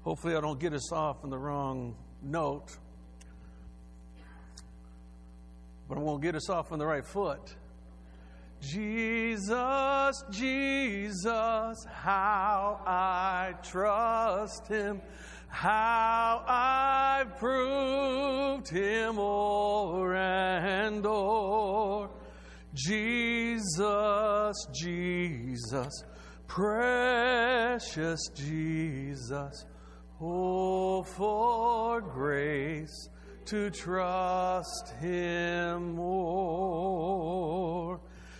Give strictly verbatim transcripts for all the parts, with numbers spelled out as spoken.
Hopefully I don't get us off on the wrong note, but I won't get us off on the right foot. Jesus, Jesus, how I trust him, how I've proved him o'er and o'er. Jesus, Jesus, precious Jesus, oh, for grace to trust him more.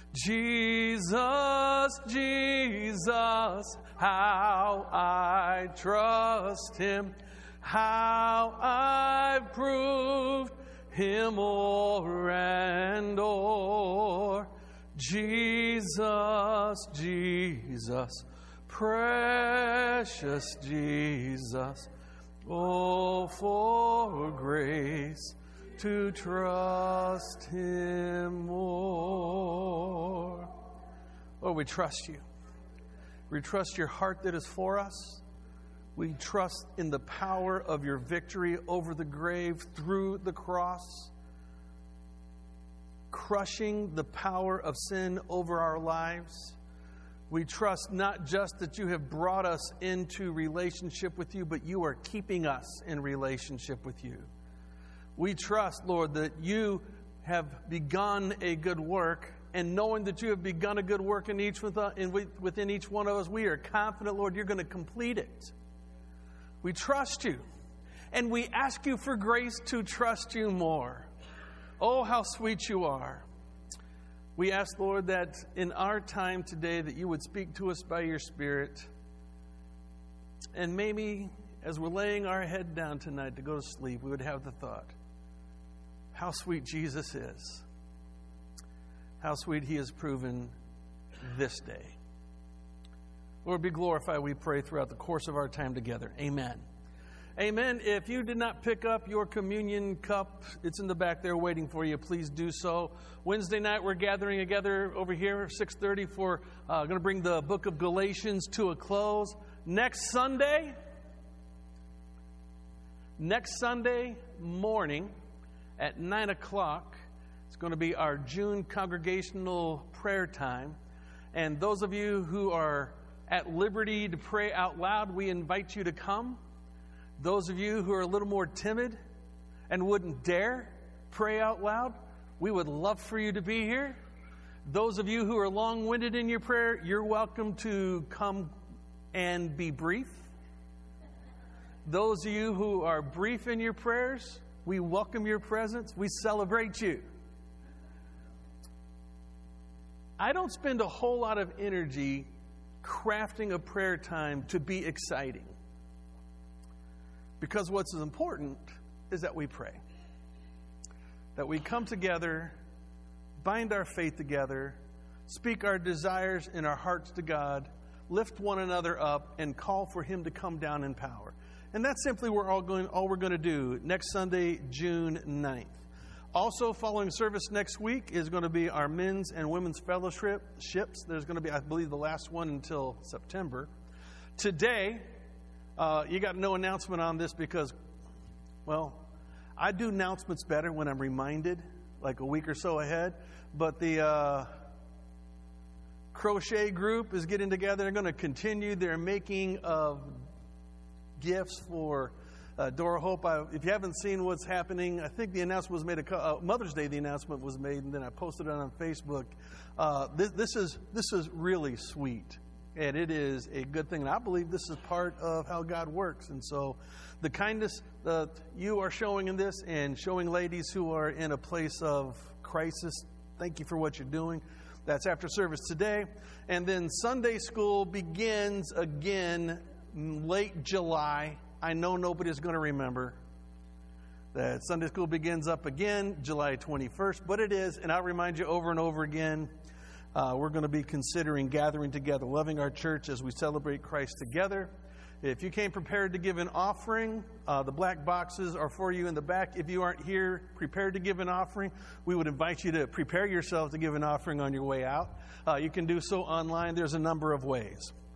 Jesus, Jesus, how I trust him, how I've proved him o'er and o'er. Jesus, Jesus, precious Jesus, oh, for grace to trust him more. Lord, we trust you. We trust your heart that is for us. We trust in the power of your victory over the grave through the cross, crushing the power of sin over our lives. We trust not just that you have brought us into relationship with you, but you are keeping us in relationship with you. We trust, Lord, that you have begun a good work, and knowing that you have begun a good work in each within each one of us, we are confident, Lord, you're going to complete it. We trust you, and we ask you for grace to trust you more. Oh, how sweet you are. We ask, Lord, that in our time today that you would speak to us by your Spirit, and maybe as we're laying our head down tonight to go to sleep, we would have the thought, how sweet Jesus is. How sweet he has proven this day. Lord, be glorified, we pray, throughout the course of our time together. Amen. Amen. If you did not pick up your communion cup, it's in the back there waiting for you. Please do so. Wednesday night, we're gathering together over here, six thirty, for uh, going to bring the book of Galatians to a close. Next Sunday, next Sunday morning at nine o'clock, it's going to be our June congregational prayer time. And those of you who are at liberty to pray out loud, we invite you to come. Those of you who are a little more timid and wouldn't dare pray out loud, we would love for you to be here. Those of you who are long-winded in your prayer, you're welcome to come and be brief. Those of you who are brief in your prayers, we welcome your presence. We celebrate you. I don't spend a whole lot of energy crafting a prayer time to be exciting. Because what's important is that we pray. That we come together, bind our faith together, speak our desires and our hearts to God, lift one another up, and call for him to come down in power. And that's simply what we're all going, all we're going to do next Sunday, June ninth. Also, following service next week is going to be our men's and women's fellowships. There's going to be, I believe, the last one until September. Today, uh, you got no announcement on this because, well, I do announcements better when I'm reminded, like a week or so ahead. But the uh, crochet group is getting together. They're going to continue their making of gifts for uh, Dora Hope. I, if you haven't seen what's happening, I think the announcement was made, a, uh, Mother's Day the announcement was made, and then I posted it on Facebook. Uh, this, this is this is really sweet, and it is a good thing. And I believe this is part of how God works. And so the kindness that you are showing in this, and showing ladies who are in a place of crisis, thank you for what you're doing. That's after service today. And then Sunday school begins again late July. I know nobody's going to remember that Sunday school begins up again July twenty-first, but it is, and I'll remind you over and over again, uh, we're going to be considering gathering together, loving our church as we celebrate Christ together. If you came prepared to give an offering, uh, the black boxes are for you in the back. If you aren't here prepared to give an offering, we would invite you to prepare yourself to give an offering on your way out. Uh, you can do so online. There's a number of ways.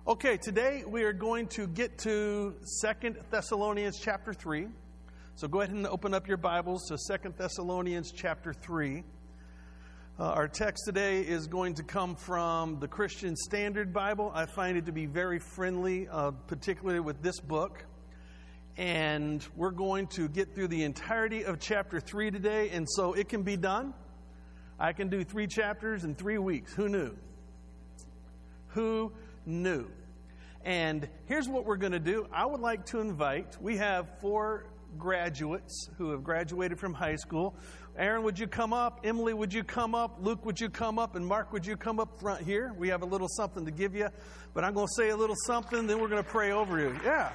Okay, today we are going to get to Second Thessalonians chapter three. So go ahead and open up your Bibles to Second Thessalonians chapter three. Uh, our text today is going to come from the Christian Standard Bible. I find it to be very friendly, uh, particularly with this book. And we're going to get through the entirety of chapter three today, and so it can be done. I can do three chapters in three weeks. Who knew? Who knew? And here's what we're going to do. I would like to invite, we have four graduates who have graduated from high school. Aaron, would you come up? Emily, would you come up? Luke, would you come up? And Mark, would you come up front here? We have a little something to give you, but I'm going to say a little something, then we're going to pray over you. Yeah.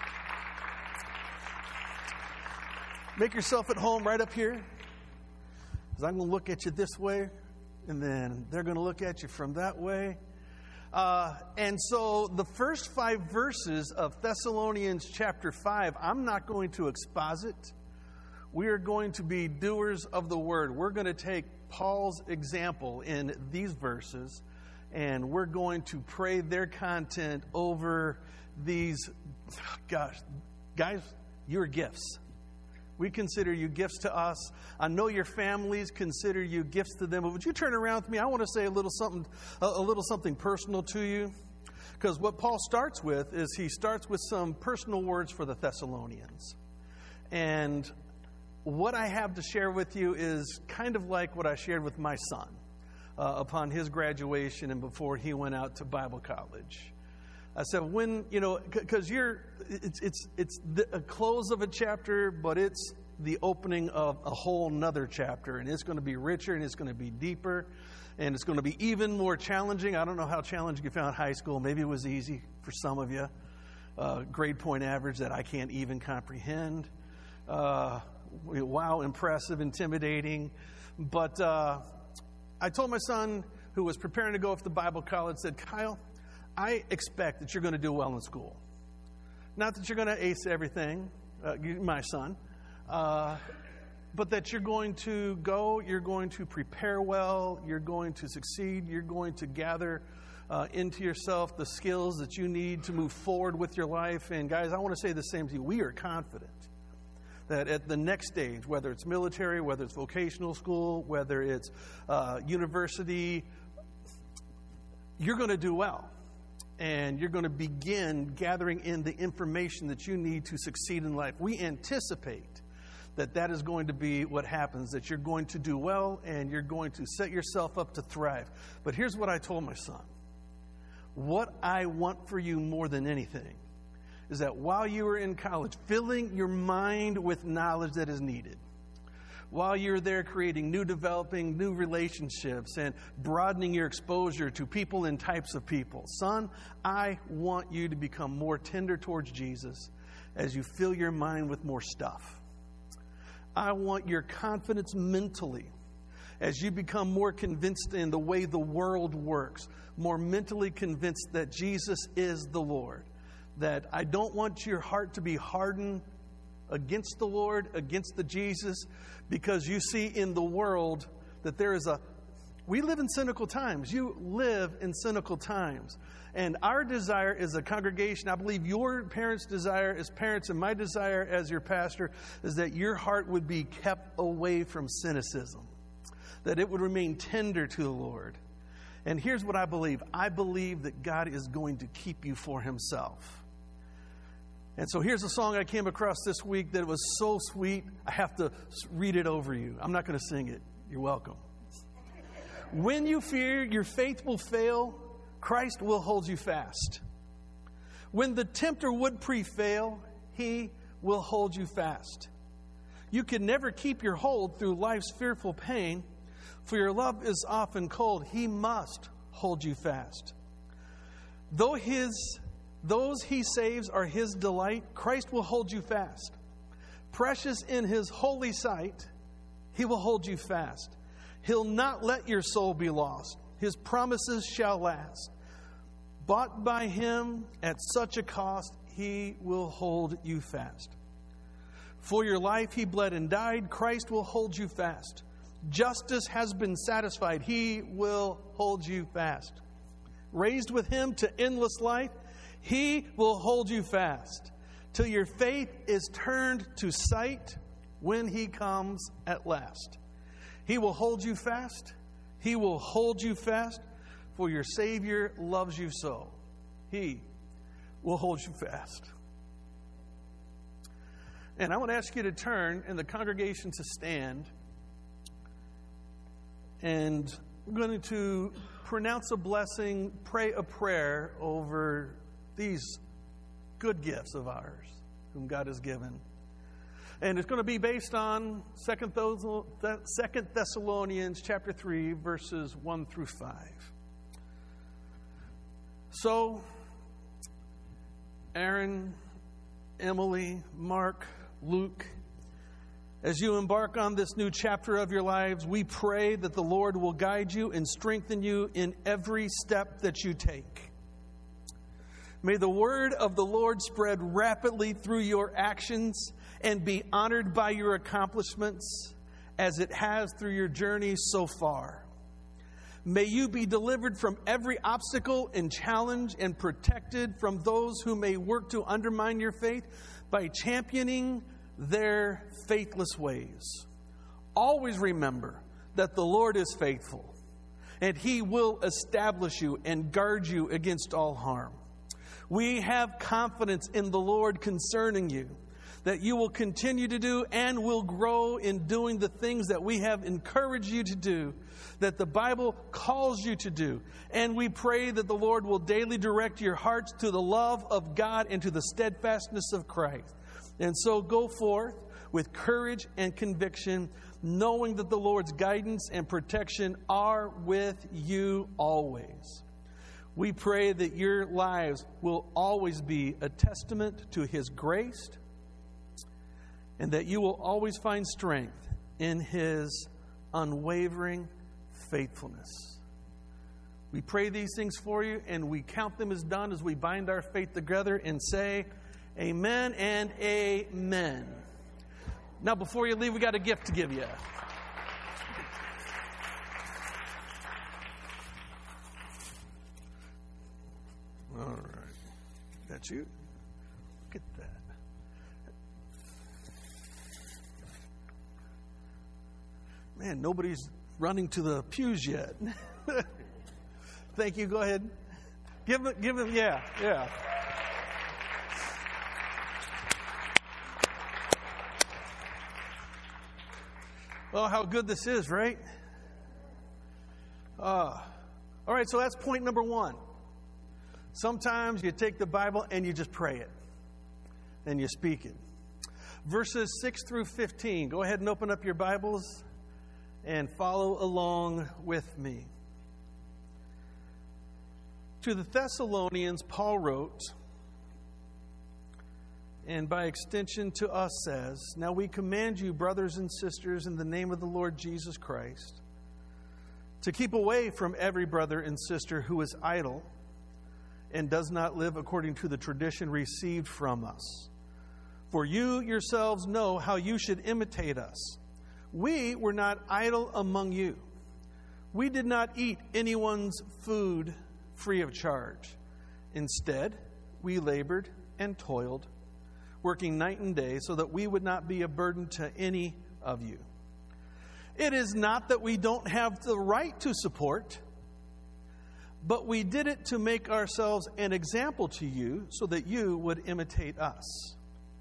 Make yourself at home right up here. Because I'm going to look at you this way, and then they're going to look at you from that way. Uh, and so the first five verses of Thessalonians chapter five, I'm not going to exposit. We are going to be doers of the word. We're going to take Paul's example in these verses, and we're going to pray their content over these. Gosh, guys, you're gifts. We consider you gifts to us. I know your families consider you gifts to them. But would you turn around to me? I want to say a little something, a, a little something personal to you. Because what Paul starts with is he starts with some personal words for the Thessalonians. And what I have to share with you is kind of like what I shared with my son uh, upon his graduation and before he went out to Bible college. I said, when, you know, because you're, it's it's it's the a close of a chapter, but it's the opening of a whole nother chapter, and it's going to be richer, and it's going to be deeper, and it's going to be even more challenging. I don't know how challenging you found high school. Maybe it was easy for some of you. Uh, grade point average that I can't even comprehend. Uh, wow, impressive, intimidating. But uh, I told my son, who was preparing to go off to Bible college, said, Kyle, I expect that you're going to do well in school. Not that you're going to ace everything, uh, my son, uh, but that you're going to go, you're going to prepare well, you're going to succeed, you're going to gather uh, into yourself the skills that you need to move forward with your life. And guys, I want to say the same to you. We are confident that at the next stage, whether it's military, whether it's vocational school, whether it's uh, university, you're going to do well. And you're going to begin gathering in the information that you need to succeed in life. We anticipate that that is going to be what happens, that you're going to do well and you're going to set yourself up to thrive. But here's what I told my son. What I want for you more than anything is that while you are in college, filling your mind with knowledge that is needed, while you're there creating new, developing new relationships and broadening your exposure to people and types of people. Son, I want you to become more tender towards Jesus as you fill your mind with more stuff. I want your confidence mentally as you become more convinced in the way the world works, more mentally convinced that Jesus is the Lord. That I don't want your heart to be hardened against the Lord, against the Jesus, because you see in the world that there is a, we live in cynical times. You live in cynical times. And our desire as a congregation, I believe your parents' desire as parents and my desire as your pastor, is that your heart would be kept away from cynicism, that it would remain tender to the Lord. And here's what I believe. I believe that God is going to keep you for himself. And so here's a song I came across this week that was so sweet, I have to read it over you. I'm not going to sing it. You're welcome. When you fear your faith will fail, Christ will hold you fast. When the tempter would prevail, he will hold you fast. You can never keep your hold through life's fearful pain, for your love is often cold. He must hold you fast. Though his Those he saves are his delight, Christ will hold you fast. Precious in his holy sight, he will hold you fast. He'll not let your soul be lost. His promises shall last. Bought by him at such a cost, he will hold you fast. For your life he bled and died, Christ will hold you fast. Justice has been satisfied, he will hold you fast. raised with him to endless life, he will hold you fast till your faith is turned to sight when he comes at last. He will hold you fast. He will hold you fast, for your Savior loves you so. He will hold you fast. And I want to ask you to turn and the congregation to stand. And we're going to pronounce a blessing, pray a prayer over these good gifts of ours, whom God has given. And it's going to be based on Second Thessalonians chapter three, verses one through five. So, Aaron, Emily, Mark, Luke, as you embark on this new chapter of your lives, we pray that the Lord will guide you and strengthen you in every step that you take. May the word of the Lord spread rapidly through your actions and be honored by your accomplishments as it has through your journey so far. May you be delivered from every obstacle and challenge and protected from those who may work to undermine your faith by championing their faithless ways. Always remember that the Lord is faithful, and He will establish you and guard you against all harm. We have confidence in the Lord concerning you, that you will continue to do and will grow in doing the things that we have encouraged you to do, that the Bible calls you to do. And we pray that the Lord will daily direct your hearts to the love of God and to the steadfastness of Christ. And so go forth with courage and conviction, knowing that the Lord's guidance and protection are with you always. We pray that your lives will always be a testament to His grace, and that you will always find strength in His unwavering faithfulness. We pray these things for you, and we count them as done as we bind our faith together and say, amen and amen. Now, before you leave, we got a gift to give you. All right. That's you? Look at that. Man, nobody's running to the pews yet. Thank you. Go ahead. Give them, give them, yeah, yeah. Oh, how good this is, right? Uh, all right, so that's point number one. Sometimes you take the Bible and you just pray it. And you speak it. Verses six through fifteen. Go ahead and open up your Bibles and follow along with me. To the Thessalonians, Paul wrote, and by extension to us says, now we command you, brothers and sisters, in the name of the Lord Jesus Christ, to keep away from every brother and sister who is idle and does not live according to the tradition received from us. For you yourselves know how you should imitate us. We were not idle among you. We did not eat anyone's food free of charge. Instead, we labored and toiled, working night and day, so that we would not be a burden to any of you. It is not that we don't have the right to support, but we did it to make ourselves an example to you so that you would imitate us.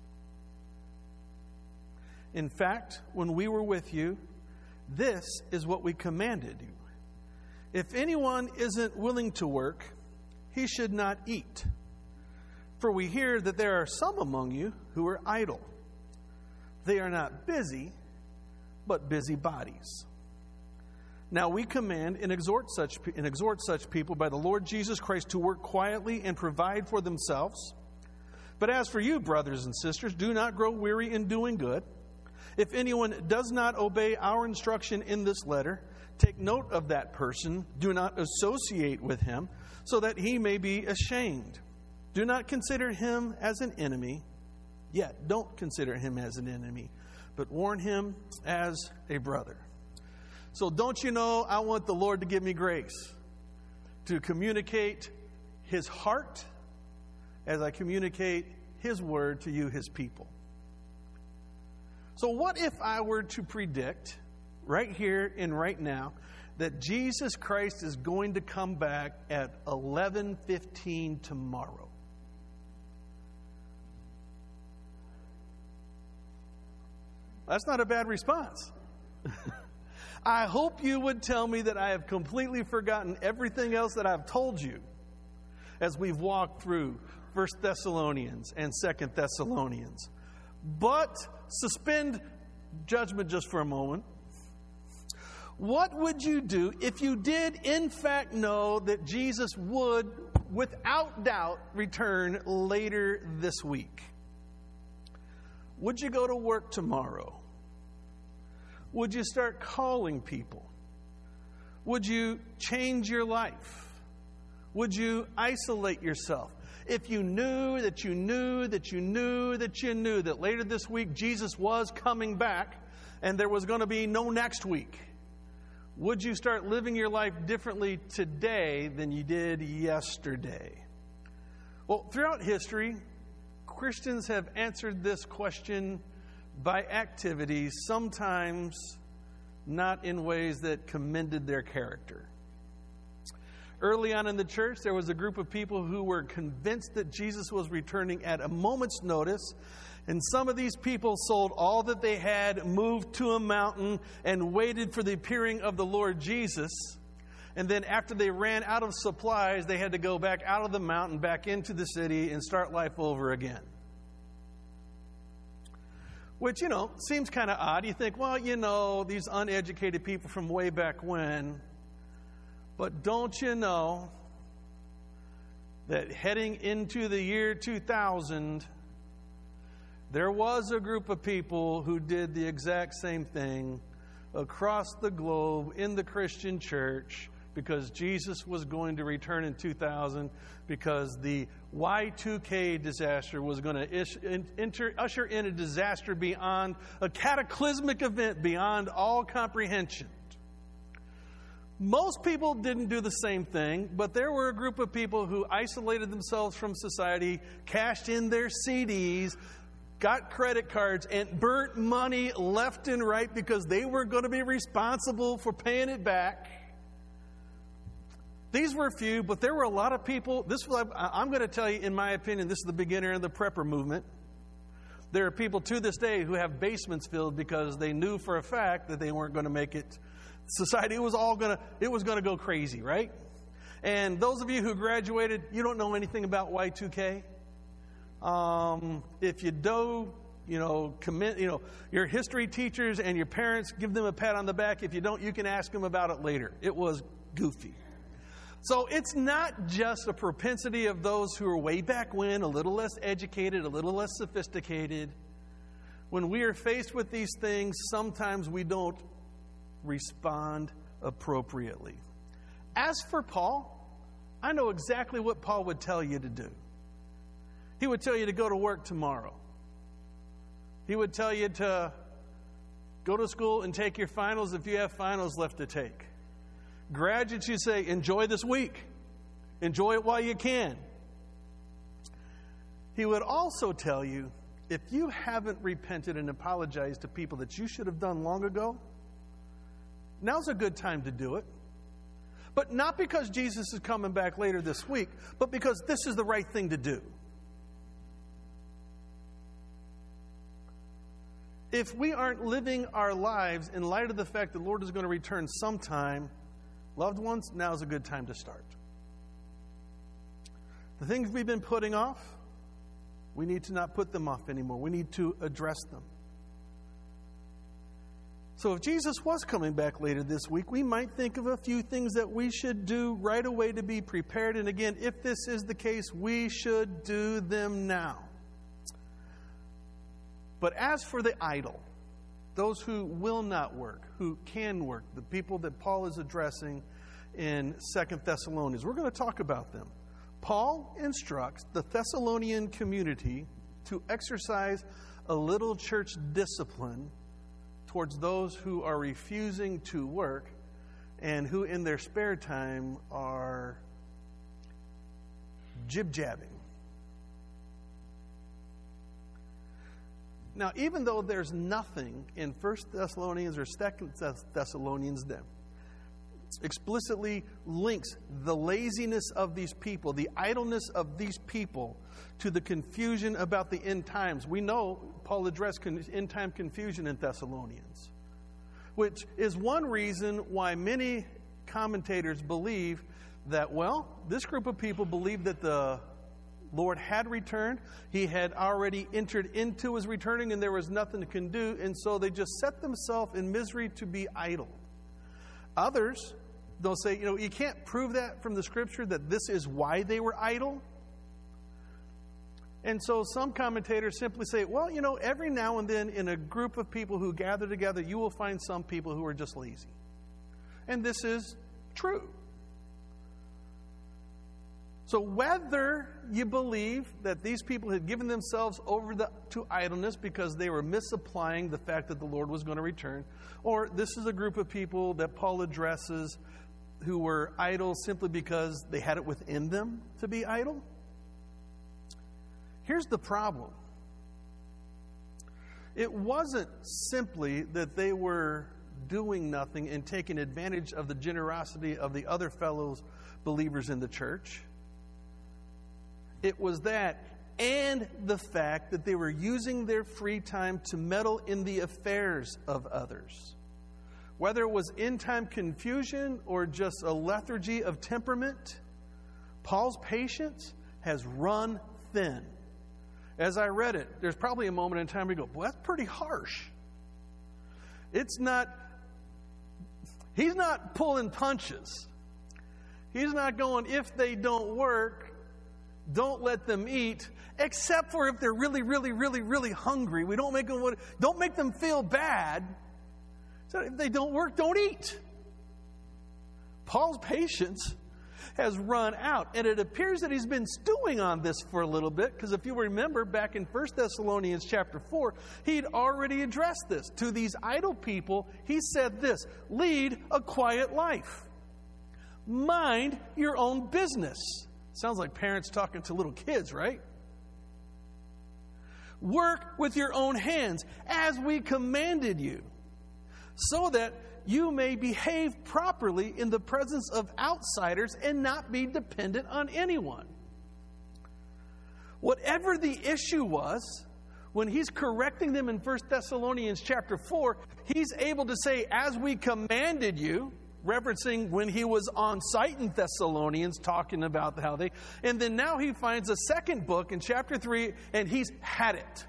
In fact, when we were with you, this is what we commanded you. If anyone isn't willing to work, he should not eat. For we hear that there are some among you who are idle. They are not busy, but busybodies. Now we command and exhort such and exhort such people by the Lord Jesus Christ to work quietly and provide for themselves. But as for you, brothers and sisters, do not grow weary in doing good. If anyone does not obey our instruction in this letter, take note of that person. Do not associate with him, so that he may be ashamed. Do not consider him as an enemy. Yet, don't consider him as an enemy, but warn him as a brother. So don't you know, I want the Lord to give me grace to communicate His heart as I communicate His word to you, His people. So what if I were to predict right here and right now that Jesus Christ is going to come back at eleven fifteen tomorrow? That's not a bad response. I hope you would tell me that I have completely forgotten everything else that I've told you as we've walked through First Thessalonians and Second Thessalonians. But suspend judgment just for a moment. What would you do if you did in fact know that Jesus would, without doubt, return later this week? Would you go to work tomorrow? Would you start calling people? Would you change your life? Would you isolate yourself? If you knew that you knew that you knew that you knew that later this week Jesus was coming back and there was going to be no next week, would you start living your life differently today than you did yesterday? Well, throughout history, Christians have answered this question by activities, sometimes not in ways that commended their character. Early on in the church, there was a group of people who were convinced that Jesus was returning at a moment's notice. And some of these people sold all that they had, moved to a mountain, and waited for the appearing of the Lord Jesus. And then after they ran out of supplies, they had to go back out of the mountain, back into the city, and start life over again. Which, you know, seems kind of odd. You think, well, you know, these uneducated people from way back when. But don't you know that heading into the year two thousand, there was a group of people who did the exact same thing across the globe in the Christian church, because Jesus was going to return in two thousand, because the Y two K disaster was going to ish, enter, usher in a disaster beyond, a cataclysmic event beyond all comprehension. Most people didn't do the same thing, but there were a group of people who isolated themselves from society, cashed in their C Ds, got credit cards, and burnt money left and right because they were going to be responsible for paying it back. These were few, but there were a lot of people. This was, I'm going to tell you, in my opinion, this is the beginner of the prepper movement. There are people to this day who have basements filled because they knew for a fact that they weren't going to make it. Society was all going to, it was going to go crazy, right? And those of you who graduated, you don't know anything about Y two K. Um, if you do, you know, commit, you know, your history teachers and your parents, give them a pat on the back. If you don't, you can ask them about it later. It was goofy. So it's not just a propensity of those who are way back when, a little less educated, a little less sophisticated. When we are faced with these things, sometimes we don't respond appropriately. As for Paul, I know exactly what Paul would tell you to do. He would tell you to go to work tomorrow. He would tell you to go to school and take your finals if you have finals left to take. Graduates, you say, enjoy this week. Enjoy it while you can. He would also tell you, if you haven't repented and apologized to people that you should have done long ago, now's a good time to do it. But not because Jesus is coming back later this week, but because this is the right thing to do. If we aren't living our lives in light of the fact that the Lord is going to return sometime, loved ones, now's a good time to start. The things we've been putting off, we need to not put them off anymore. We need to address them. So if Jesus was coming back later this week, we might think of a few things that we should do right away to be prepared. And again, if this is the case, we should do them now. But as for the idle, those who will not work, who can work, the people that Paul is addressing in Second Thessalonians, we're going to talk about them. Paul instructs the Thessalonian community to exercise a little church discipline towards those who are refusing to work and who in their spare time are jib-jabbing. Now, even though there's nothing in First Thessalonians or Second Thessalonians that explicitly links the laziness of these people, the idleness of these people, to the confusion about the end times. We know Paul addressed end time confusion in Thessalonians, which is one reason why many commentators believe that, well, this group of people believed that the Lord had returned. He had already entered into his returning, and there was nothing they can do, and so they just set themselves in misery to be idle. Others, they'll say, you know, you can't prove that from the Scripture, that this is why they were idle. And so some commentators simply say, well, you know, every now and then in a group of people who gather together, you will find some people who are just lazy. And this is true. So whether you believe that these people had given themselves over the, to idleness because they were misapplying the fact that the Lord was going to return, or this is a group of people that Paul addresses who were idle simply because they had it within them to be idle, here's the problem. It wasn't simply that they were doing nothing and taking advantage of the generosity of the other fellow believers in the church. It was that, and the fact that they were using their free time to meddle in the affairs of others. Whether it was end-time confusion or just a lethargy of temperament, Paul's patience has run thin. As I read it, there's probably a moment in time where you go, well, that's pretty harsh. It's not, he's not pulling punches. He's not going, if they don't work, don't let them eat, except for if they're really, really, really, really hungry. We don't make them, don't make them feel bad. So if they don't work, don't eat. Paul's patience has run out. And it appears that he's been stewing on this for a little bit, because if you remember back in First Thessalonians chapter four, he'd already addressed this. To these idle people, he said this, lead a quiet life. Mind your own business. Sounds like parents talking to little kids, right? Work with your own hands as we commanded you, so that you may behave properly in the presence of outsiders and not be dependent on anyone. Whatever the issue was, when he's correcting them in First Thessalonians chapter four, he's able to say, as we commanded you, referencing when he was on site in Thessalonians, talking about how they... And then now he finds a second book in chapter three, and he's had it.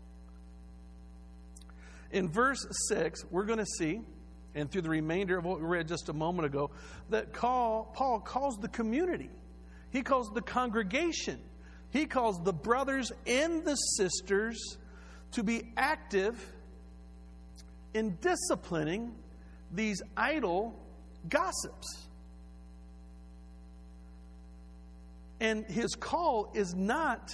In verse six, we're going to see, and through the remainder of what we read just a moment ago, that call, Paul calls the community. He calls the congregation. He calls the brothers and the sisters to be active in disciplining these idle gossips. And his call is not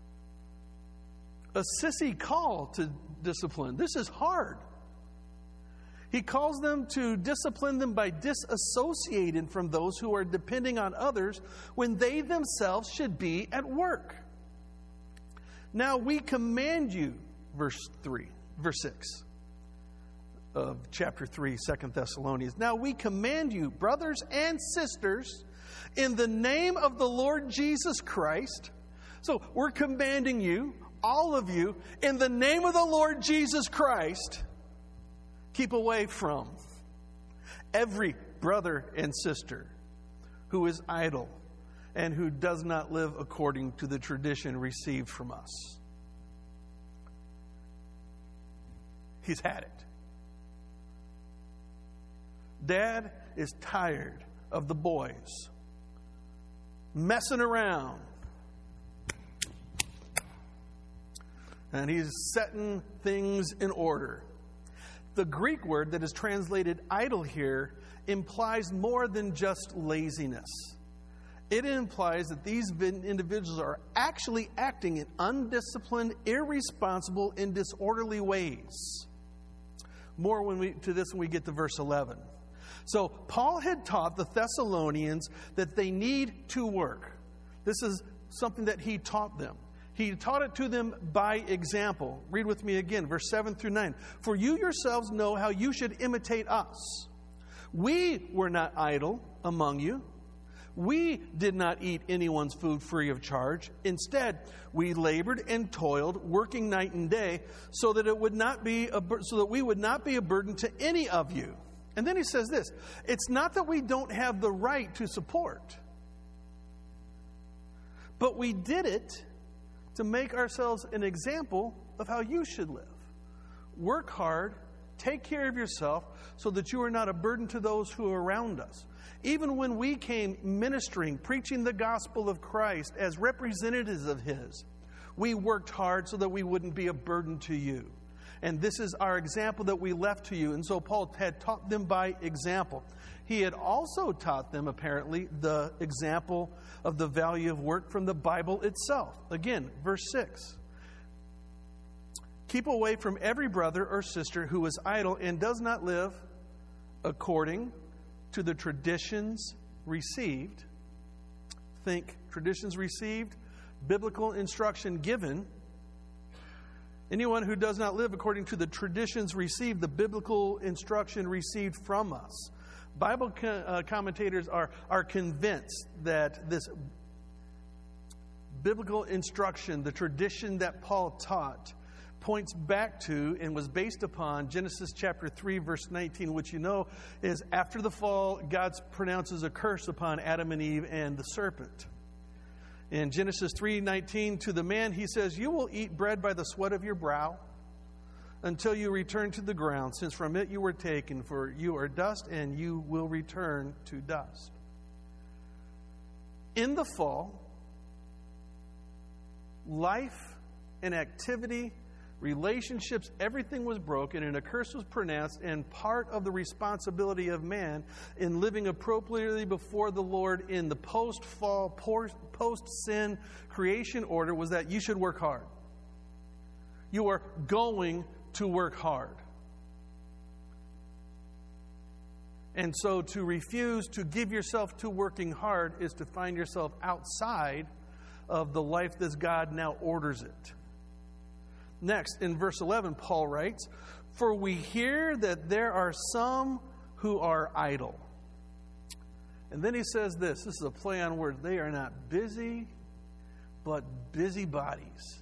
a sissy call to discipline. This is hard. He calls them to discipline them by disassociating from those who are depending on others when they themselves should be at work. Now we command you, verse three, verse six. Of chapter three, Second Thessalonians. Now we command you, brothers and sisters, in the name of the Lord Jesus Christ. So we're commanding you, all of you, in the name of the Lord Jesus Christ, keep away from every brother and sister who is idle and who does not live according to the tradition received from us. He's had it. Dad is tired of the boys messing around. And he's setting things in order. The Greek word that is translated idle here implies more than just laziness. It implies that these individuals are actually acting in undisciplined, irresponsible, and disorderly ways. More when we to this when we get to verse eleven. So Paul had taught the Thessalonians that they need to work. This is something that he taught them. He taught it to them by example. Read with me again, verse seven through nine. For you yourselves know how you should imitate us. We were not idle among you. We did not eat anyone's food free of charge. Instead, we labored and toiled, working night and day, so that it would not be a, so that we would not be a burden to any of you. And then he says this, it's not that we don't have the right to support, but we did it to make ourselves an example of how you should live. Work hard, take care of yourself, so that you are not a burden to those who are around us. Even when we came ministering, preaching the gospel of Christ as representatives of His, we worked hard so that we wouldn't be a burden to you. And this is our example that we left to you. And so Paul had taught them by example. He had also taught them, apparently, the example of the value of work from the Bible itself. Again, verse six. Keep away from every brother or sister who is idle and does not live according to the traditions received. Think traditions received, biblical instruction given. Anyone who does not live according to the traditions received, the biblical instruction received from us. Bible co- uh, commentators are, are convinced that this biblical instruction, the tradition that Paul taught, points back to and was based upon Genesis chapter three, verse nineteen, which you know is after the fall, God pronounces a curse upon Adam and Eve and the serpent. In Genesis three nineteen, to the man he says, you will eat bread by the sweat of your brow until you return to the ground, since from it you were taken, for you are dust and you will return to dust. In the fall, life and activity, relationships, everything was broken and a curse was pronounced, and part of the responsibility of man in living appropriately before the Lord in the post-fall, post-sin creation order was that you should work hard. You are going to work hard. And so to refuse to give yourself to working hard is to find yourself outside of the life as God now orders it. Next, in verse eleven, Paul writes, for we hear that there are some who are idle. And then he says this, this is a play on words, they are not busy, but busybodies.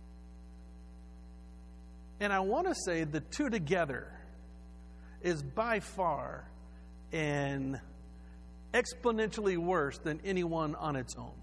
And I want to say the two together is by far and exponentially worse than any one on its own.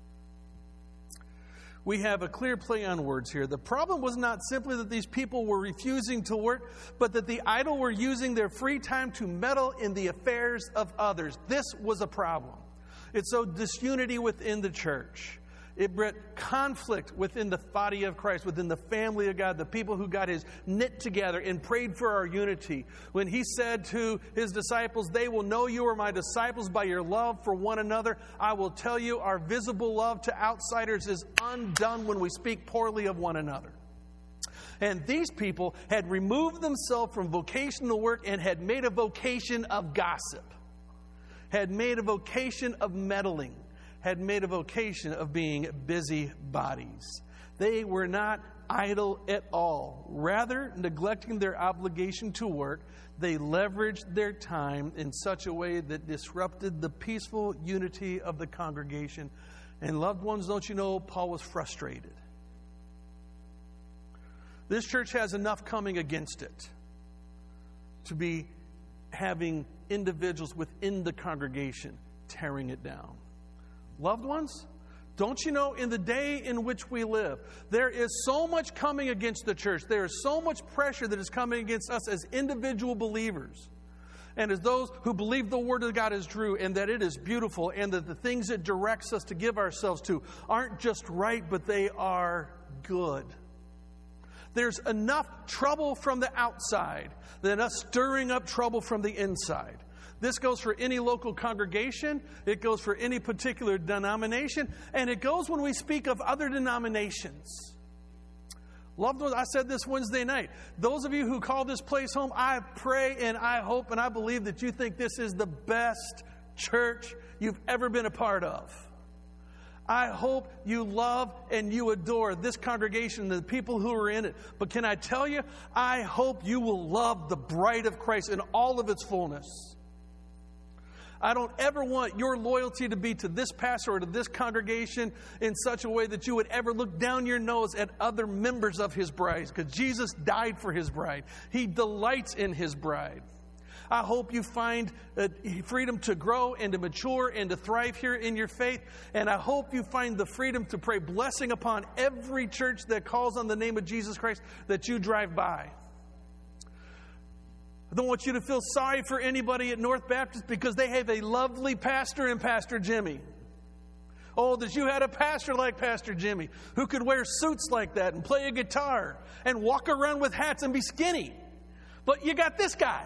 We have a clear play on words here. The problem was not simply that these people were refusing to work, but that the idle were using their free time to meddle in the affairs of others. This was a problem. It sowed disunity within the church. It brought conflict within the body of Christ, within the family of God, the people who got His knit together and prayed for our unity. When He said to His disciples, they will know you are my disciples by your love for one another. I will tell you, our visible love to outsiders is undone when we speak poorly of one another. And these people had removed themselves from vocational work and had made a vocation of gossip, had made a vocation of meddling, had made a vocation of being busybodies. They were not idle at all. Rather, neglecting their obligation to work, they leveraged their time in such a way that disrupted the peaceful unity of the congregation. And loved ones, don't you know, Paul was frustrated. This church has enough coming against it to be having individuals within the congregation tearing it down. Loved ones, don't you know, in the day in which we live, there is so much coming against the church. There is so much pressure that is coming against us as individual believers and as those who believe the Word of God is true and that it is beautiful and that the things it directs us to give ourselves to aren't just right, but they are good. There's enough trouble from the outside than us stirring up trouble from the inside. This goes for any local congregation. It goes for any particular denomination. And it goes when we speak of other denominations. Loved ones, I said this Wednesday night. Those of you who call this place home, I pray and I hope and I believe that you think this is the best church you've ever been a part of. I hope you love and you adore this congregation and the people who are in it. But can I tell you, I hope you will love the bride of Christ in all of its fullness. I don't ever want your loyalty to be to this pastor or to this congregation in such a way that you would ever look down your nose at other members of his bride, because Jesus died for his bride. He delights in his bride. I hope you find uh, freedom to grow and to mature and to thrive here in your faith. And I hope you find the freedom to pray blessing upon every church that calls on the name of Jesus Christ that you drive by. I don't want you to feel sorry for anybody at North Baptist because they have a lovely pastor in Pastor Jimmy. Oh, that you had a pastor like Pastor Jimmy who could wear suits like that and play a guitar and walk around with hats and be skinny. But you got this guy.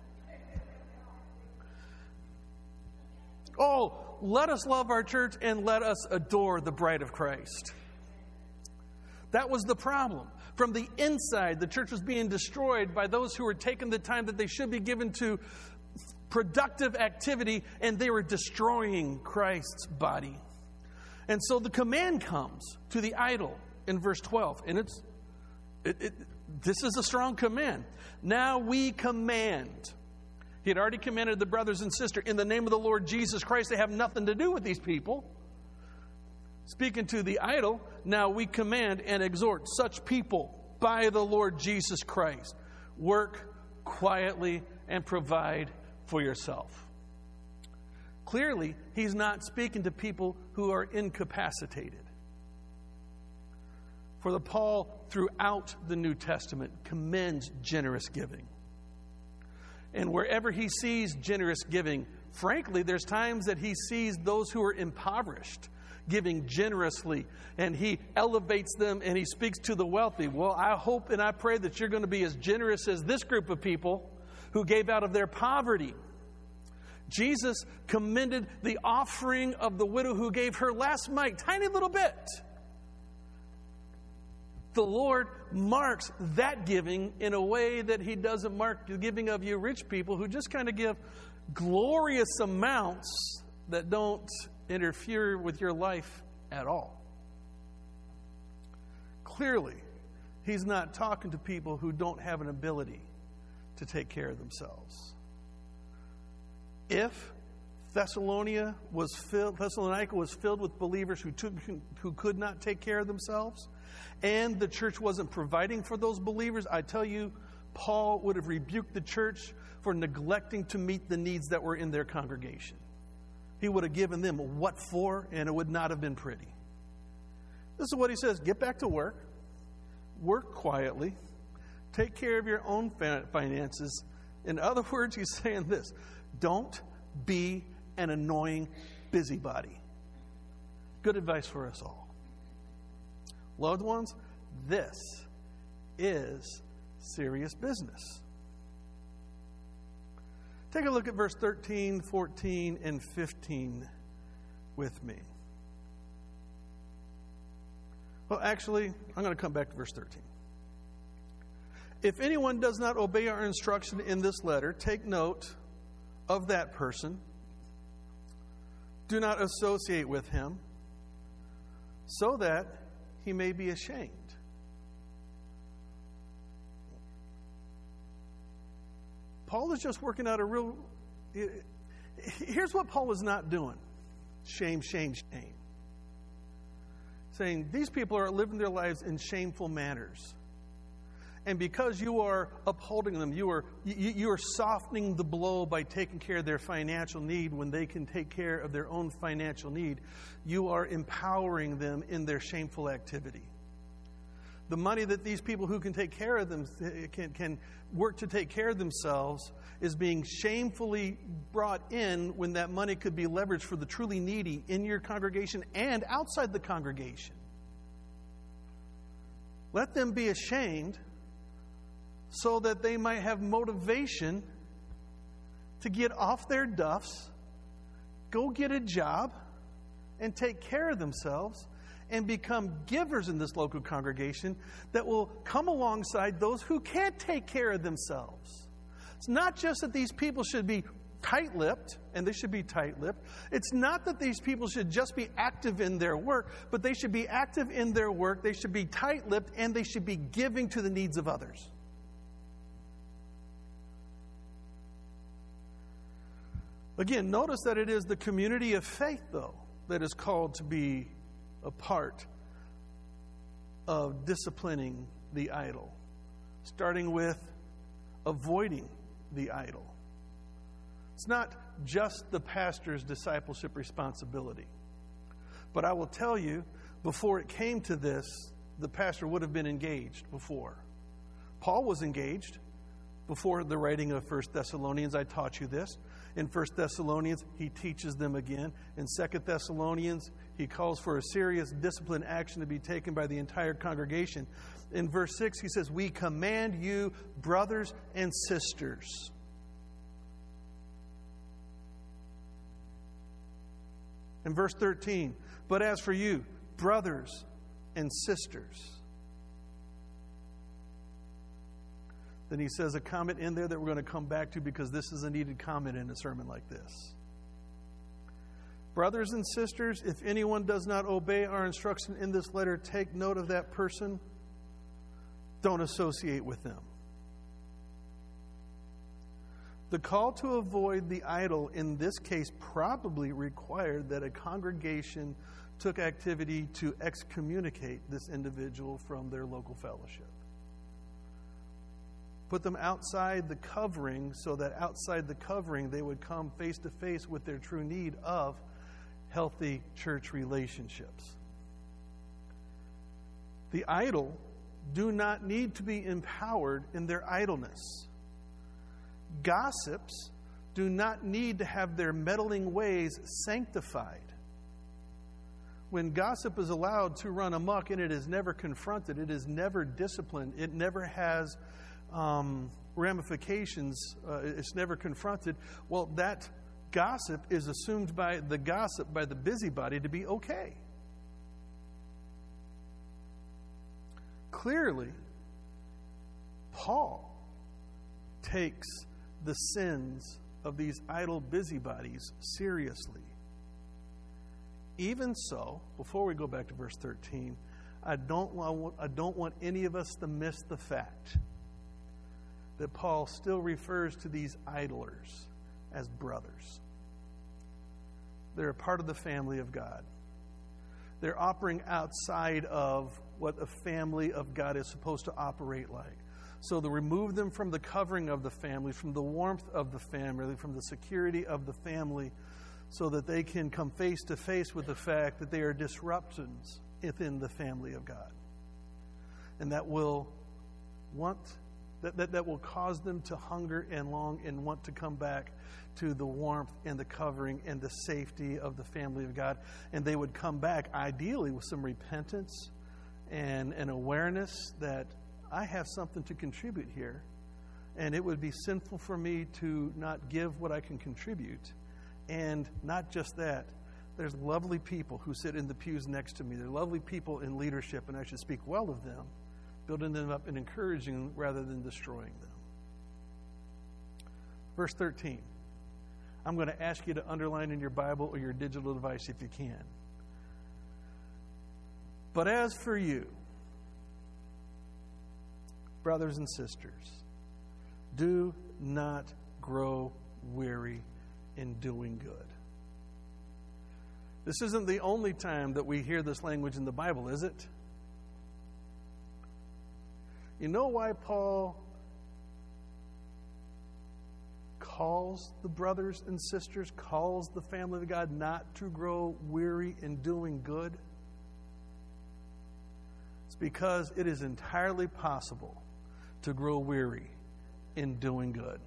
Oh, let us love our church and let us adore the bride of Christ. That was the problem. From the inside, the church was being destroyed by those who were taking the time that they should be given to productive activity, and they were destroying Christ's body. And so the command comes to the idol in verse twelve, and it's it, it, this is a strong command. Now we command. He had already commanded the brothers and sisters, in the name of the Lord Jesus Christ. They have nothing to do with these people. Speaking to the idol, now we command and exhort such people by the Lord Jesus Christ. Work quietly and provide for yourself. Clearly, he's not speaking to people who are incapacitated. For the Paul, throughout the New Testament, commends generous giving. And wherever he sees generous giving, frankly, there's times that he sees those who are impoverished giving generously, and he elevates them and he speaks to the wealthy. Well, I hope and I pray that you're going to be as generous as this group of people who gave out of their poverty. Jesus commended the offering of the widow who gave her last mite, tiny little bit. The Lord marks that giving in a way that he doesn't mark the giving of you rich people who just kind of give glorious amounts that don't interfere with your life at all. Clearly, he's not talking to people who don't have an ability to take care of themselves. If Thessalonica was filled, Thessalonica was filled with believers who took, who could not take care of themselves, and the church wasn't providing for those believers, I tell you, Paul would have rebuked the church for neglecting to meet the needs that were in their congregation. He would have given them a what for, and it would not have been pretty. This is what he says: get back to work, work quietly, take care of your own finances. In other words, he's saying this: don't be an annoying busybody. Good advice for us all. Loved ones, this is serious business. Take a look at verse thirteen, fourteen, and fifteen with me. Well, actually, I'm going to come back to verse thirteen. If anyone does not obey our instruction in this letter, take note of that person. Do not associate with him, so that he may be ashamed. Paul is just working out a real... Here's what Paul was not doing. Shame, shame, shame. Saying, these people are living their lives in shameful manners. And because you are upholding them, you are you, you are softening the blow by taking care of their financial need when they can take care of their own financial need. You are empowering them in their shameful activity. The money that these people who can take care of them can, can work to take care of themselves is being shamefully brought in when that money could be leveraged for the truly needy in your congregation and outside the congregation. Let them be ashamed so that they might have motivation to get off their duffs, go get a job, and take care of themselves, and become givers in this local congregation that will come alongside those who can't take care of themselves. It's not just that these people should be tight-lipped, and they should be tight-lipped. It's not that these people should just be active in their work, but they should be active in their work, they should be tight-lipped, and they should be giving to the needs of others. Again, notice that it is the community of faith, though, that is called to be a part of disciplining the idol, starting with avoiding the idol. It's not just the pastor's discipleship responsibility. But I will tell you, before it came to this, the pastor would have been engaged before. Paul was engaged before the writing of First Thessalonians. I taught you this. In First Thessalonians, he teaches them again. In Second Thessalonians, he calls for a serious discipline action to be taken by the entire congregation. In verse six, he says, "We command you, brothers and sisters." In verse thirteen, "But as for you, brothers and sisters." Then he says a comment in there that we're going to come back to because this is a needed comment in a sermon like this. "Brothers and sisters, if anyone does not obey our instruction in this letter, take note of that person. Don't associate with them." The call to avoid the idol in this case probably required that a congregation took activity to excommunicate this individual from their local fellowship. Put them outside the covering so that outside the covering they would come face to face with their true need of healthy church relationships. The idle do not need to be empowered in their idleness. Gossips do not need to have their meddling ways sanctified. When gossip is allowed to run amok and it is never confronted, it is never disciplined, it never has um, ramifications, uh, it's never confronted, well, that gossip is assumed by the gossip, by the busybody, to be okay. Clearly, Paul takes the sins of these idle busybodies seriously. Even so, before we go back to verse thirteen, I don't want, I don't want any of us to miss the fact that Paul still refers to these idlers as brothers. They're a part of the family of God. They're operating outside of what a family of God is supposed to operate like. So to remove them from the covering of the family, from the warmth of the family, from the security of the family, so that they can come face to face with the fact that they are disruptions within the family of God. And that will want that, that, that will cause them to hunger and long and want to come back to the warmth and the covering and the safety of the family of God. And they would come back ideally with some repentance and an awareness that I have something to contribute here, and it would be sinful for me to not give what I can contribute. And not just that, there's lovely people who sit in the pews next to me. They're lovely people in leadership, and I should speak well of them, building them up and encouraging them rather than destroying them. Verse thirteen. I'm going to ask you to underline in your Bible or your digital device if you can. "But as for you, brothers and sisters, do not grow weary in doing good." This isn't the only time that we hear this language in the Bible, is it? You know why Paul calls the brothers and sisters, calls the family of God not to grow weary in doing good? It's because it is entirely possible to grow weary in doing good.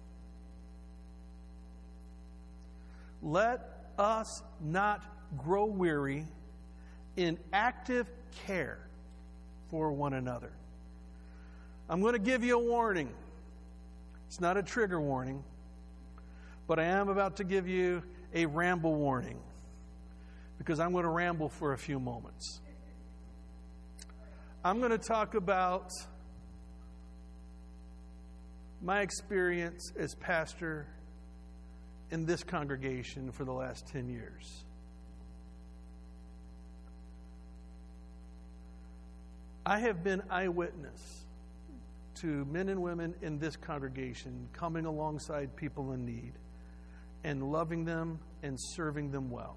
Let us not grow weary in active care for one another. I'm going to give you a warning. It's not a trigger warning, but I am about to give you a ramble warning because I'm going to ramble for a few moments. I'm going to talk about my experience as pastor in this congregation for the last ten years. I have been eyewitness to men and women in this congregation coming alongside people in need and loving them and serving them well.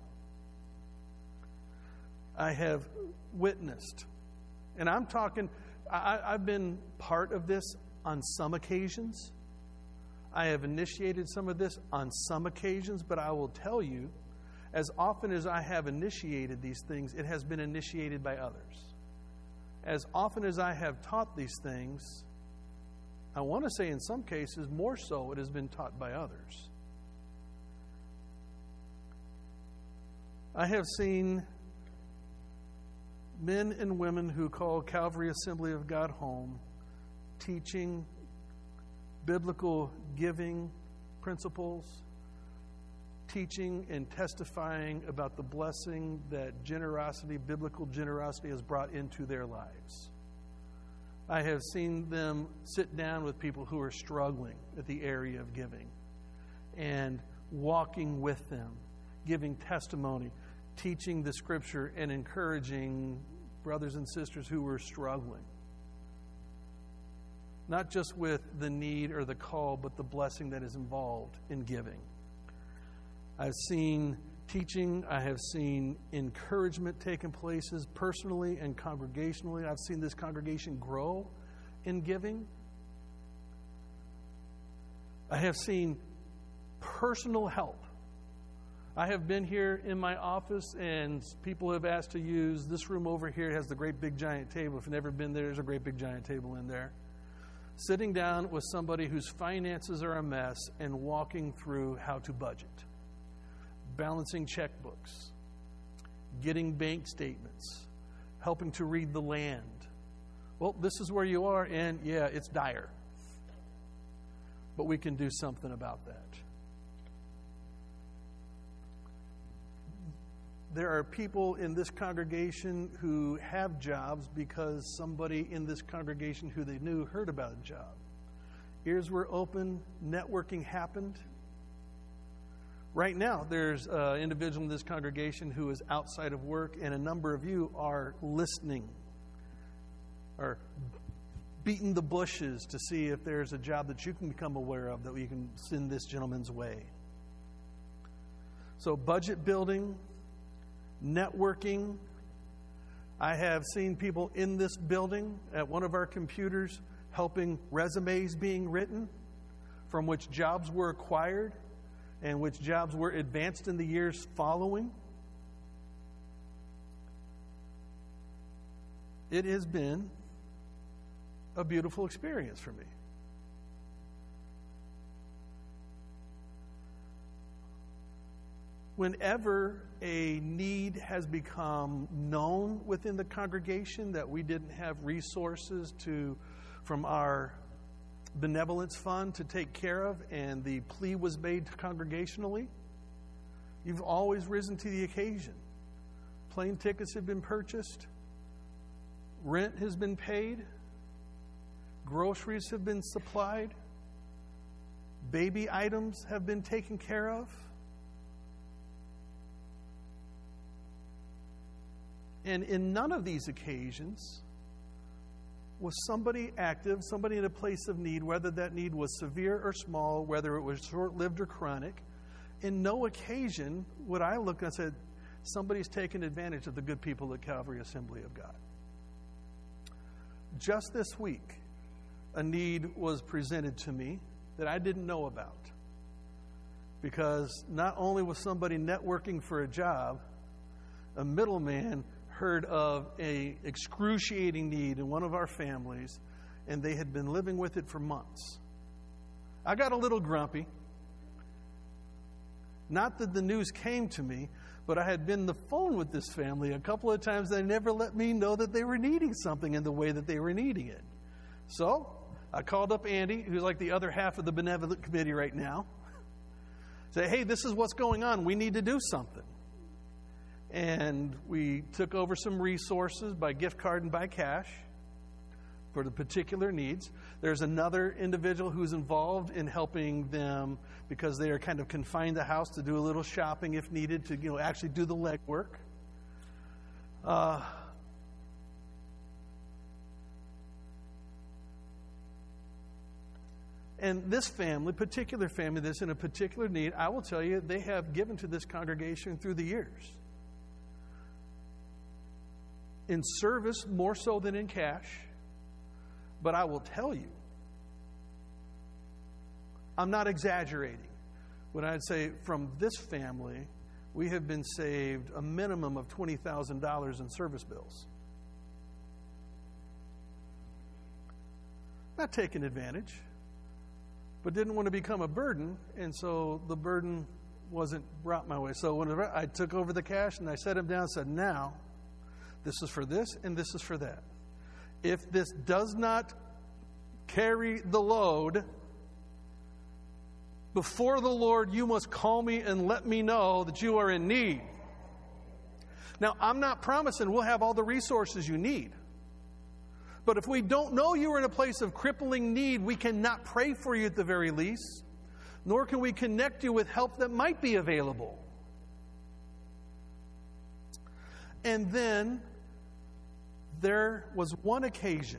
I have witnessed, and I'm talking, I, I've been part of this on some occasions. I have initiated some of this on some occasions, but I will tell you, as often as I have initiated these things, it has been initiated by others. As often as I have taught these things, I want to say in some cases, more so, it has been taught by others. I have seen men and women who call Calvary Assembly of God home, teaching biblical giving principles, teaching and testifying about the blessing that generosity, biblical generosity, has brought into their lives. I have seen them sit down with people who are struggling at the area of giving and walking with them, giving testimony, teaching the Scripture, and encouraging brothers and sisters who were struggling. Not just with the need or the call, but the blessing that is involved in giving. I've seen teaching. I have seen encouragement taking places personally and congregationally. I've seen this congregation grow in giving. I have seen personal help. I have been here in my office and people have asked to use this room over here. It has the great big giant table. If you've never been there, there's a great big giant table in there. Sitting down with somebody whose finances are a mess and walking through how to budget. Balancing checkbooks, getting bank statements, helping to read the land. Well, this is where you are, and yeah, it's dire. But we can do something about that. There are people in this congregation who have jobs because somebody in this congregation who they knew heard about a job. Ears were open, networking happened. Right now, there's an individual in this congregation who is outside of work, and a number of you are listening, or beating the bushes to see if there's a job that you can become aware of that we can send this gentleman's way. So budget building, networking. I have seen people in this building at one of our computers helping resumes being written from which jobs were acquired and which jobs were advanced in the years following. It has been a beautiful experience for me. Whenever a need has become known within the congregation that we didn't have resources to from our benevolence fund to take care of, and the plea was made congregationally, you've always risen to the occasion. Plane tickets have been purchased, rent has been paid, groceries have been supplied, baby items have been taken care of. And in none of these occasions was somebody active, somebody in a place of need, whether that need was severe or small, whether it was short-lived or chronic. In no occasion would I look and say, somebody's taken advantage of the good people at Calvary Assembly of God. Just this week, a need was presented to me that I didn't know about. Because not only was somebody networking for a job, a middleman heard of a excruciating need in one of our families, and they had been living with it for months. I got a little grumpy. Not that the news came to me, but I had been on the phone with this family a couple of times. They never let me know that they were needing something in the way that they were needing it. So I called up Andy, who's like the other half of the benevolent committee right now. Say, hey, this is what's going on. We need to do something. And we took over some resources by gift card and by cash, for the particular needs. There's another individual who's involved in helping them because they are kind of confined to the house to do a little shopping if needed, to you know actually do the legwork. Uh, and this family, particular family that's in a particular need, I will tell you, they have given to this congregation through the years. In service more so than in cash. But I will tell you, I'm not exaggerating when I'd say from this family, we have been saved a minimum of twenty thousand dollars in service bills. Not taking advantage, but didn't want to become a burden, and so the burden wasn't brought my way. So whenever I took over the cash and I set him down and said, now, this is for this and this is for that. If this does not carry the load, before the Lord, you must call me and let me know that you are in need. Now, I'm not promising we'll have all the resources you need. But if we don't know you are in a place of crippling need, we cannot pray for you at the very least, nor can we connect you with help that might be available. And then there was one occasion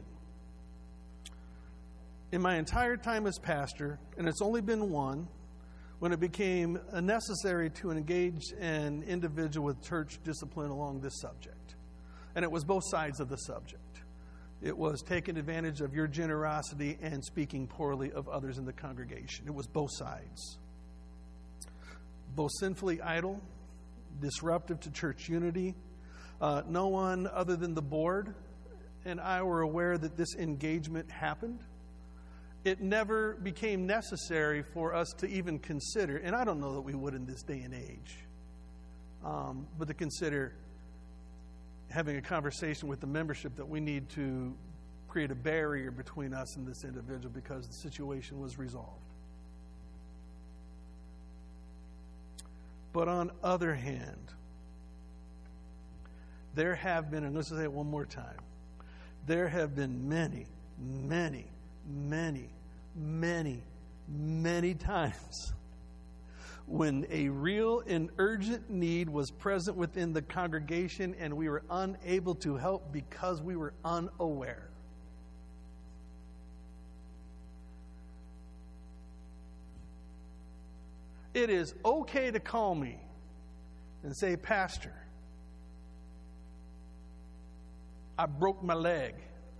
in my entire time as pastor, and it's only been one, when it became necessary to engage an individual with church discipline along this subject. And it was both sides of the subject. It was taking advantage of your generosity and speaking poorly of others in the congregation. It was both sides. Both sinfully idle, disruptive to church unity. Uh, no one other than the board and I were aware that this engagement happened. It never became necessary for us to even consider, and I don't know that we would in this day and age, um, but to consider having a conversation with the membership that we need to create a barrier between us and this individual because the situation was resolved. But on the other hand, there have been, and let's say it one more time, there have been many, many, many, many, many times when a real and urgent need was present within the congregation and we were unable to help because we were unaware. It is okay to call me and say, Pastor, I broke my leg.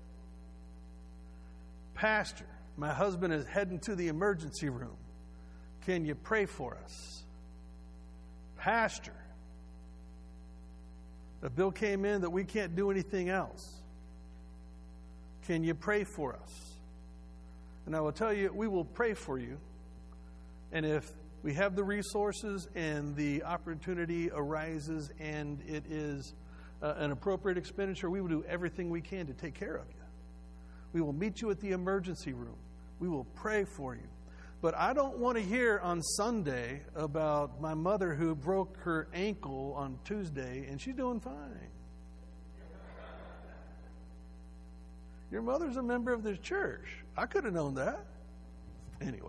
Pastor, my husband is heading to the emergency room. Can you pray for us? Pastor, the bill came in that we can't do anything else. Can you pray for us? And I will tell you, we will pray for you. And if we have the resources and the opportunity arises and it is uh, an appropriate expenditure, we will do everything we can to take care of you. We will meet you at the emergency room. We will pray for you. But I don't want to hear on Sunday about my mother who broke her ankle on Tuesday and she's doing fine. Your mother's a member of this church. I could have known that. Anyway.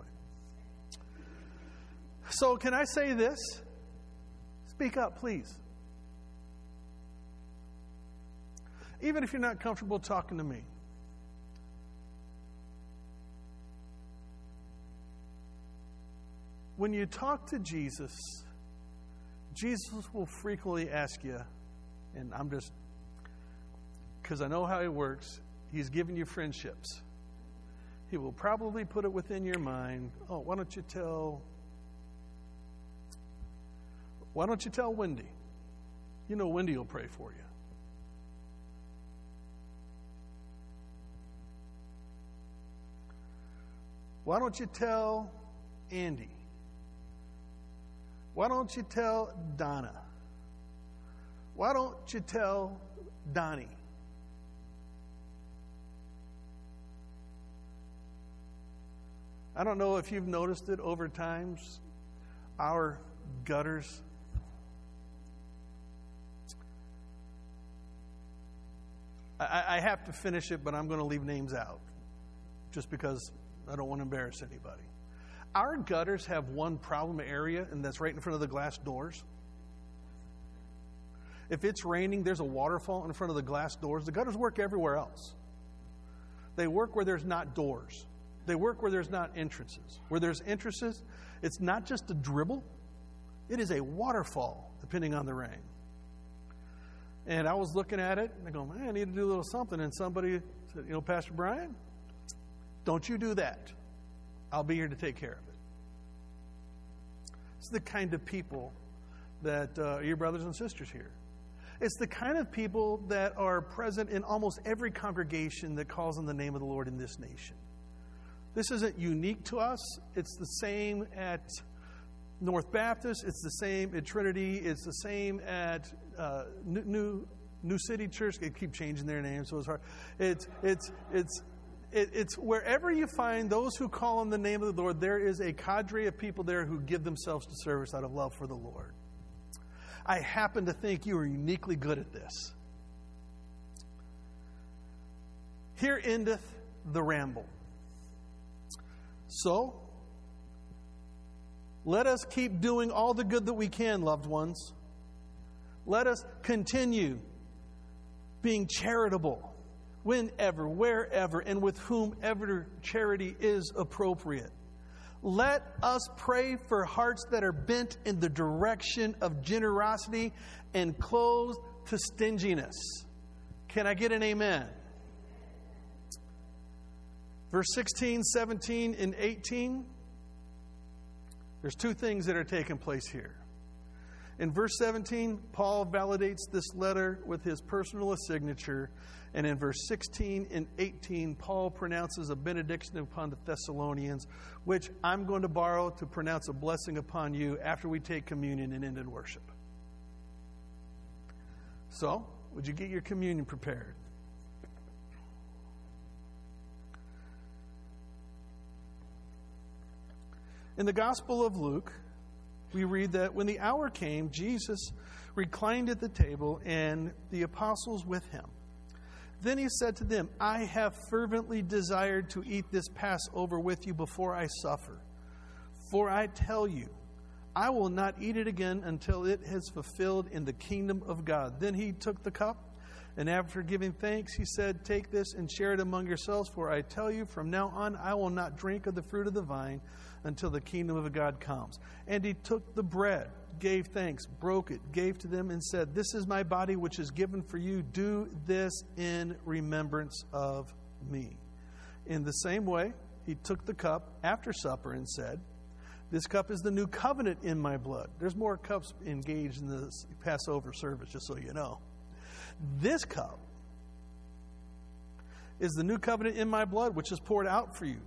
So can I say this? Speak up, please. Even if you're not comfortable talking to me. When you talk to Jesus, Jesus will frequently ask you, and I'm just, because I know how he works, he's giving you friendships. He will probably put it within your mind, oh, why don't you tell, why don't you tell Wendy? You know Wendy will pray for you. Why don't you tell Andy? Why don't you tell Donna? Why don't you tell Donnie? I don't know if you've noticed it over times, our gutters. I, I have to finish it, but I'm going to leave names out just because I don't want to embarrass anybody. Our gutters have one problem area, and that's right in front of the glass doors. If it's raining, there's a waterfall in front of the glass doors. The gutters work everywhere else. They work where there's not doors. They work where there's not entrances. Where there's entrances, it's not just a dribble. It is a waterfall, depending on the rain. And I was looking at it, and I go, man, I need to do a little something. And somebody said, you know, Pastor Brian, don't you do that. I'll be here to take care of it. It's the kind of people that uh, are your brothers and sisters here. It's the kind of people that are present in almost every congregation that calls on the name of the Lord in this nation. This isn't unique to us. It's the same at North Baptist. It's the same at Trinity. It's the same at uh, New, New New City Church. They keep changing their names, so it's hard. It's it's it's it, it's wherever you find those who call on the name of the Lord, there is a cadre of people there who give themselves to service out of love for the Lord. I happen to think you are uniquely good at this. Here endeth the ramble. So, let us keep doing all the good that we can, loved ones. Let us continue being charitable whenever, wherever, and with whomever charity is appropriate. Let us pray for hearts that are bent in the direction of generosity and closed to stinginess. Can I get an amen? Verse sixteen, seventeen, and eighteen. There's two things that are taking place here. In verse seventeen, Paul validates this letter with his personal signature. And in verse sixteen and eighteen, Paul pronounces a benediction upon the Thessalonians, which I'm going to borrow to pronounce a blessing upon you after we take communion and end in worship. So, would you get your communion prepared? In the Gospel of Luke, we read that when the hour came, Jesus reclined at the table and the apostles with him. Then he said to them, I have fervently desired to eat this Passover with you before I suffer. For I tell you, I will not eat it again until it has fulfilled in the kingdom of God. Then he took the cup, and after giving thanks, he said, take this and share it among yourselves. For I tell you, from now on, I will not drink of the fruit of the vine until the kingdom of God comes. And he took the bread, gave thanks, broke it, gave to them, and said, this is my body which is given for you. Do this in remembrance of me. In the same way, he took the cup after supper and said, this cup is the new covenant in my blood. There's more cups engaged in the Passover service, just so you know. This cup is the new covenant in my blood, which is poured out for you.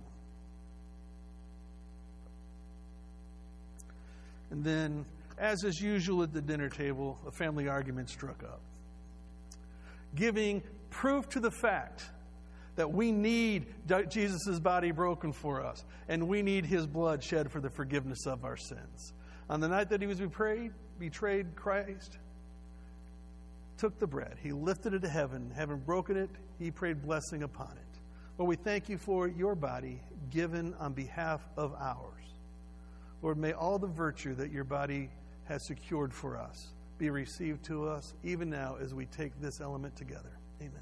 And then, as is usual at the dinner table, a family argument struck up, giving proof to the fact that we need Jesus' body broken for us, and we need his blood shed for the forgiveness of our sins. On the night that he was betrayed, betrayed, Christ took the bread. He lifted it to heaven. Having broken it, he prayed blessing upon it. Lord, we thank you for your body given on behalf of ours. Lord, may all the virtue that your body has secured for us be received to us even now as we take this element together. Amen.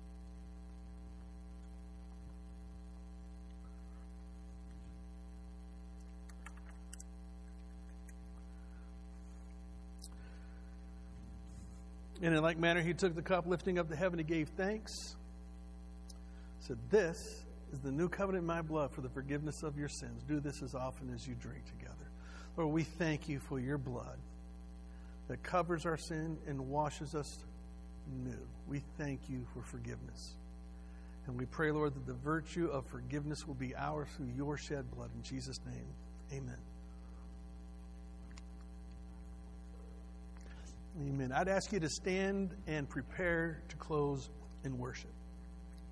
And in like manner, he took the cup, lifting up to heaven, he gave thanks. Said, this is the new covenant in my blood for the forgiveness of your sins. Do this as often as you drink together. Lord, we thank you for your blood that covers our sin and washes us new. We thank you for forgiveness. And we pray, Lord, that the virtue of forgiveness will be ours through your shed blood. In Jesus' name, amen. Amen. I'd ask you to stand and prepare to close in worship.